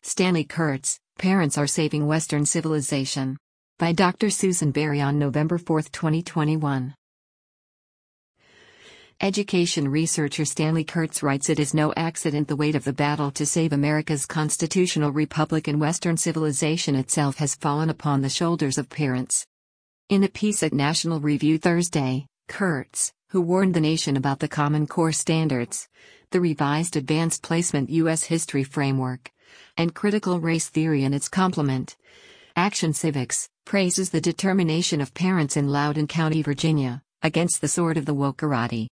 Stanley Kurtz, Parents Are Saving Western Civilization. By Dr. Susan Berry on November 4, 2021. Education researcher Stanley Kurtz writes it is no accident the weight of the battle to save America's constitutional republic and Western civilization itself has fallen upon the shoulders of parents. In a piece at National Review Thursday, Kurtz, who warned the nation about the Common Core standards, the revised Advanced Placement U.S. History Framework, and critical race theory and its complement, Action Civics, praises the determination of parents in Loudoun County, Virginia, against the sword of the wokerati.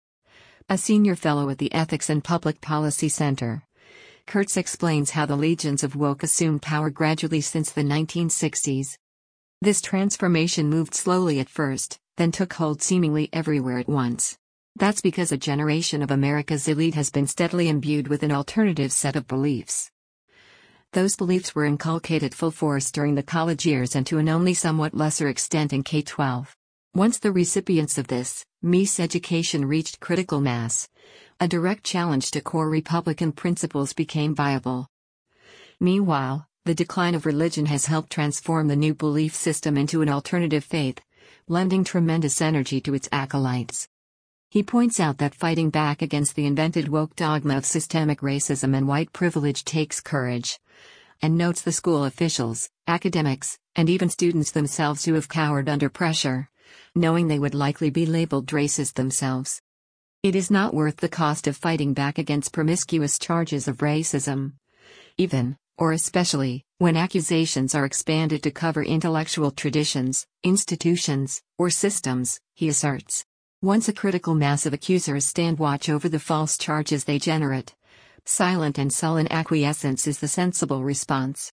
A senior fellow at the Ethics and Public Policy Center, Kurtz explains how the legions of woke assumed power gradually since the 1960s. This transformation moved slowly at first, then took hold seemingly everywhere at once. That's because a generation of America's elite has been steadily imbued with an alternative set of beliefs. Those beliefs were inculcated full force during the college years and to an only somewhat lesser extent in K-12. Once the recipients of this Mies education reached critical mass, a direct challenge to core Republican principles became viable. Meanwhile, the decline of religion has helped transform the new belief system into an alternative faith, lending tremendous energy to its acolytes. He points out that fighting back against the invented woke dogma of systemic racism and white privilege takes courage, and notes the school officials, academics, and even students themselves who have cowered under pressure, knowing they would likely be labeled racist themselves. It is not worth the cost of fighting back against promiscuous charges of racism, even, or especially, when accusations are expanded to cover intellectual traditions, institutions, or systems, he asserts. Once a critical mass of accusers stand watch over the false charges they generate, silent and sullen acquiescence is the sensible response.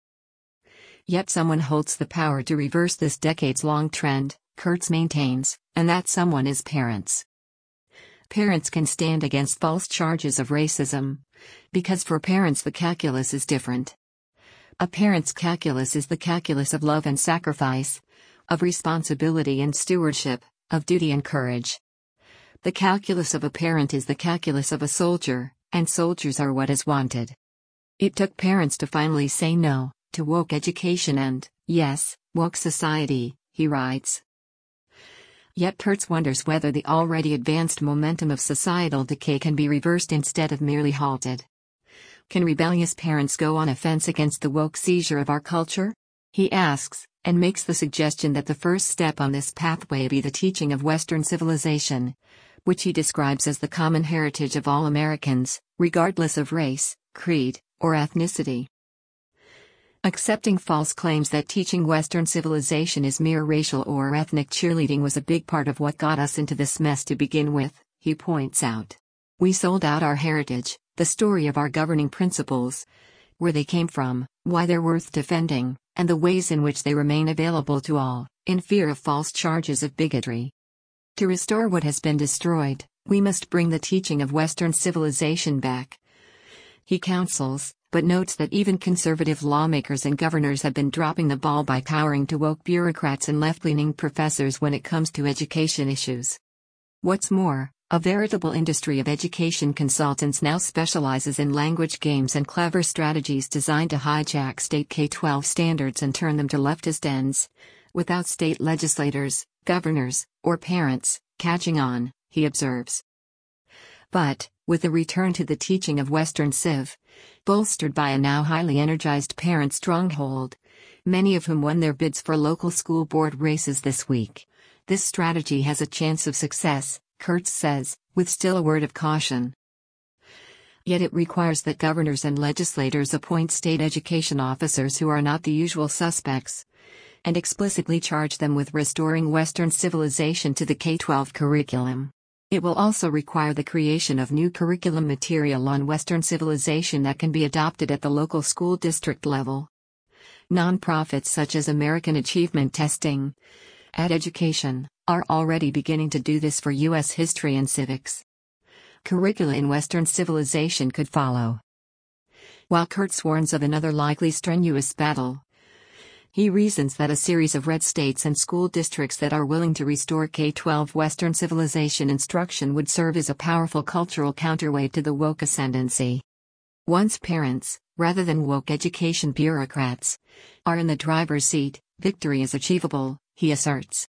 Yet someone holds the power to reverse this decades-long trend, Kurtz maintains, and that someone is parents. Parents can stand against false charges of racism, because for parents the calculus is different. A parent's calculus is the calculus of love and sacrifice, of responsibility and stewardship, of duty and courage. The calculus of a parent is the calculus of a soldier, and soldiers are what is wanted. It took parents to finally say no to woke education and, yes, woke society, he writes. Yet Kurtz wonders whether the already advanced momentum of societal decay can be reversed instead of merely halted. Can rebellious parents go on offense against the woke seizure of our culture? He asks, and makes the suggestion that the first step on this pathway be the teaching of Western civilization, which he describes as the common heritage of all Americans, regardless of race, creed, or ethnicity. Accepting false claims that teaching Western civilization is mere racial or ethnic cheerleading was a big part of what got us into this mess to begin with, he points out. We sold out our heritage, the story of our governing principles, where they came from, why they're worth defending, and the ways in which they remain available to all, in fear of false charges of bigotry. To restore what has been destroyed, we must bring the teaching of Western civilization back. He counsels, but notes that even conservative lawmakers and governors have been dropping the ball by cowering to woke bureaucrats and left-leaning professors when it comes to education issues. What's more, a veritable industry of education consultants now specializes in language games and clever strategies designed to hijack state K-12 standards and turn them to leftist ends, without state legislators, governors, or parents catching on, he observes. But, with the return to the teaching of Western Civ, bolstered by a now highly energized parent stronghold, many of whom won their bids for local school board races this week, this strategy has a chance of success, Kurtz says, with still a word of caution. Yet it requires that governors and legislators appoint state education officers who are not the usual suspects, and explicitly charge them with restoring Western civilization to the K-12 curriculum. It will also require the creation of new curriculum material on Western civilization that can be adopted at the local school district level. Nonprofits such as American Achievement Testing, EdEducation, are already beginning to do this for U.S. history and civics. Curricula in Western civilization could follow. While Kurtz warns of another likely strenuous battle, he reasons that a series of red states and school districts that are willing to restore K-12 Western civilization instruction would serve as a powerful cultural counterweight to the woke ascendancy. Once parents, rather than woke education bureaucrats, are in the driver's seat, victory is achievable, he asserts.